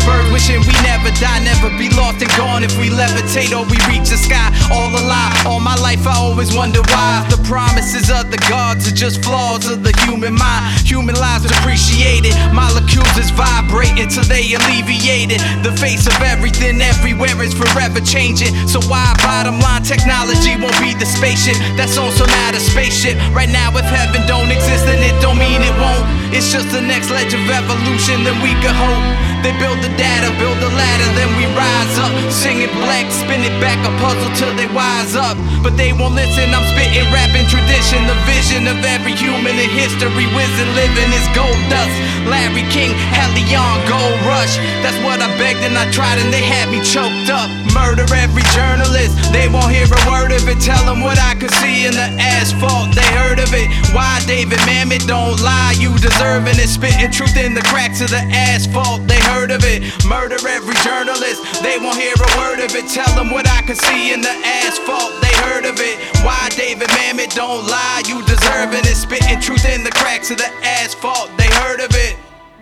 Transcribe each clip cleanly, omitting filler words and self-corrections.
birds wishing we never die, never be lost and gone. If we levitate or we reach the sky, all a lie. All my life I always wonder why the promises of the gods are just flaws of the human mind. Human lives depreciated, molecules is vibrating till they alleviated. The face of everything everywhere is forever changing. So why bottom line technology won't be the spaceship that's also not a spaceship? Right now if heaven don't exist then it don't mean it won't. It's just the next ledge of evolution that we could hope. They build the data, build the ladder, then we rise up. Sing it black, spin it back, a puzzle till they wise up. But they won't listen, I'm spitting rapping tradition. The vision of every human in history, wisdom living is gold dust. Larry King, Hellion, Gold Rush. That's what I begged and I tried and they had me choked up. Murder every journalist, they won't hear a word of it. Tell them what I could see in the asphalt, they heard of it. Why David Mamet don't lie, you deserving it. Spitting truth in the cracks of the asphalt, they heard of it. Murder every journalist, they won't hear a word of it. Tell them what I could see in the asphalt, they heard of it. Why David Mamet don't lie, you deserving it. Spitting truth in the cracks of the asphalt, they heard of it.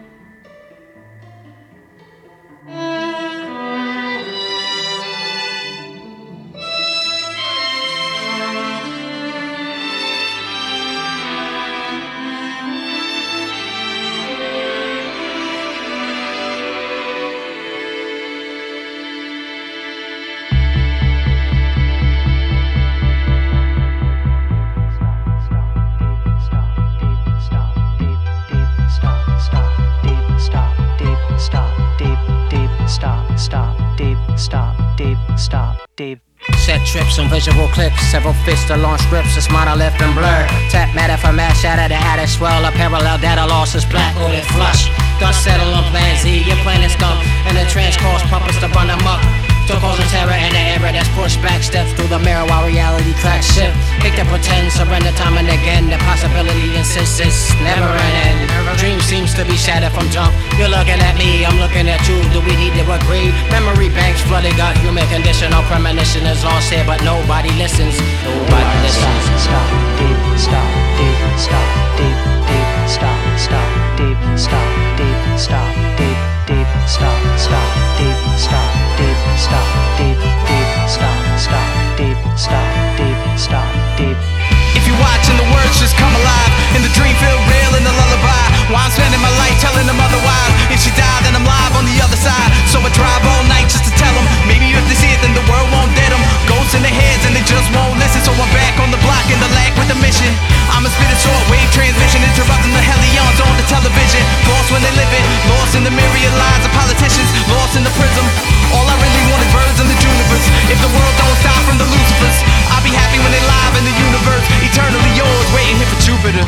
Set trips and visual clips, several fists to launch grips, it's monolith and blur. Tap matter for mass shatter, the adder swell, a parallel data loss is black hooded flush. Dust settle on plan Z, your plan is scum, and the trans cause puppets to run amok. To cause a terror and the error that's pushed back steps through the mirror while reality cracks shift. Hate to pretend, surrender time and again. The possibility insists it's never an end. Dream seems to be shattered from jump. You're looking at me, I'm looking at you. Do we need to agree? Memory banks flooded, got human condition. All premonition is lost here, but nobody listens. Nobody listens. Stop, deep, stop, deep, stop, deep, deep, stop, stop, deep, stop, deep, stop, deep, deep, stop, stop, deep, stop, deep, stop, deep, deep, stop, stop, deep, stop, deep, stop, deep. If you're watching, the words just come alive, and the dream feel real in the lullaby. While I'm spending my life telling them otherwise. If she died, then I'm live on the other side. So I drive all night just to tell them. Maybe if they see it, then the world won't dead them. Ghosts in their heads and they just won't listen. So I'm back on the block in the lack with the mission. I'ma spit a short wave transmission, interrupting the Hellions on the television. Lost when they live it, lost in the myriad lies of politicians, lost in the prism. All I really want is birds in the junipers. If the world don't stop from the Lucifers, I'll be happy when they live in the universe. Eternally yours, waiting here for Jupiter.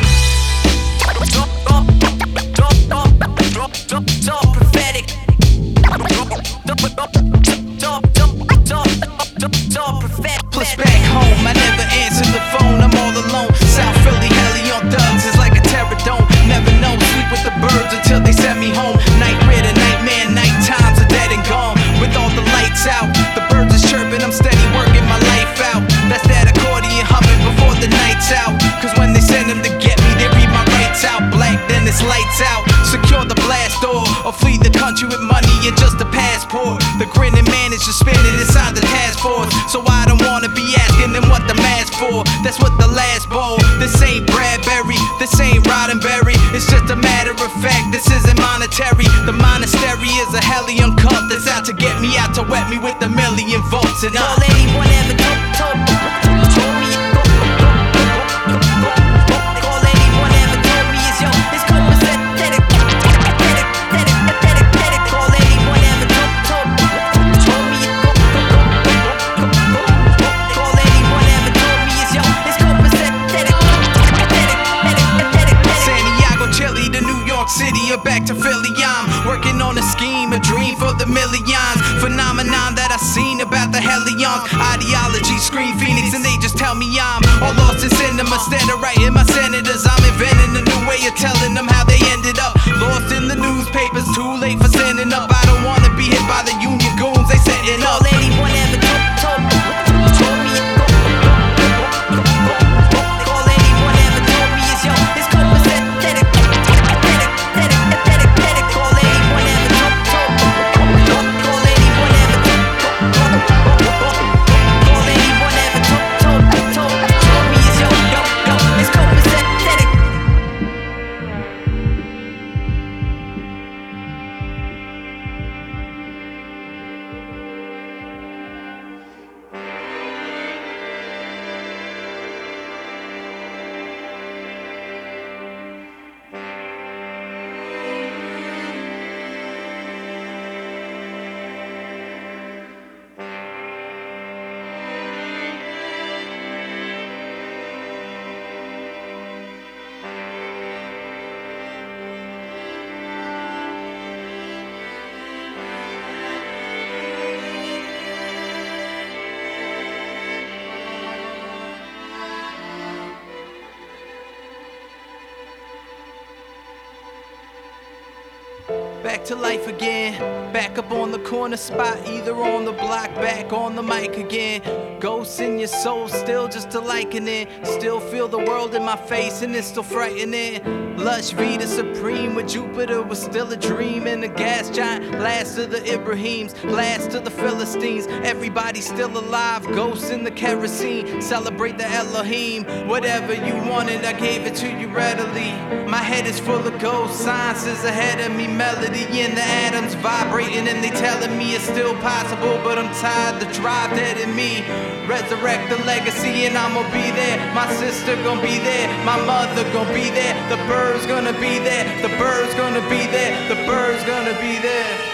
Prophetic. Push back home, I never answer the phone, I'm all alone. South Philly, Hellion thugs, it's like a terror dome. Never know, sleep with the birds until they send me home. Night rider, nightmare, night times are dead and gone. With all the lights out, the birds is chirping, I'm steady working my life out. That's that accordion humming before the night's out. Cause when they send them to get me, they read my rights out. Black, then it's lights out. Secure the blast door, or flee the country with money and just a passport. The grinning man is just spinning inside the task force. So I don't wanna be asking them what the mask for. That's what the last bowl. This ain't Bradbury, this ain't Roddenberry. It's just a matter of fact, this isn't monetary. The monastery is a Hellion cult that's out to get me, out to wet me with a million volts. And all anyone ever told me. Back to Philly, I'm working on a scheme, a dream for the millions. Phenomenon that I seen about the Hellions. Ideology, screen phoenix, and they just tell me I'm all lost in cinema. Instead of writing my senators, I'm inventing a new way of telling them how they ended up. Lost in the newspapers, too late for sending up. I don't wanna be hit by the union goons, they setting up. All anyone ever told me. back to life again. Back up on the corner spot, either on the block, back on the mic again. Ghosts in your soul, still just a likening. Still feel the world in my face and it's still frightening. Lush Vita Supreme with Jupiter was still a dream. And the gas giant, last of the Ibrahims, last of the Philistines. Everybody still alive, ghosts in the kerosene. Celebrate the Elohim. Whatever you wanted, I gave it to you readily. My head is full of ghosts, science is ahead of me. Melody in the atoms vibrating and they telling me it's still possible. But I'm tired, the drive dead in me. Resurrect the legacy and I'ma be there. My sister gonna be there, my mother gonna be there. The bird's gonna be there, the bird's gonna be there, the bird's gonna be there.